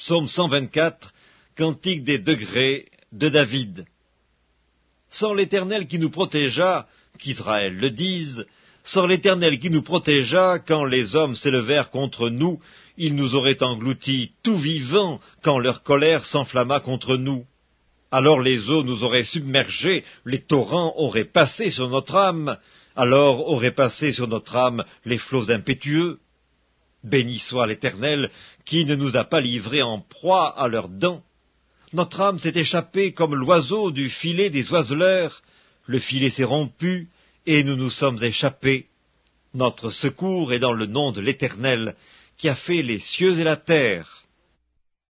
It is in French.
Psaume 124, Cantique des degrés de David. Sans l'Éternel qui nous protégea, qu'Israël le dise, sans l'Éternel qui nous protégea, quand les hommes s'élevèrent contre nous, ils nous auraient engloutis tout vivants quand leur colère s'enflamma contre nous. Alors les eaux nous auraient submergés, les torrents auraient passé sur notre âme, alors auraient passé sur notre âme les flots impétueux. Béni soit l'Éternel, qui ne nous a pas livrés en proie à leurs dents. Notre âme s'est échappée comme l'oiseau du filet des oiseleurs, le filet s'est rompu, et nous nous sommes échappés. Notre secours est dans le nom de l'Éternel, qui a fait les cieux et la terre.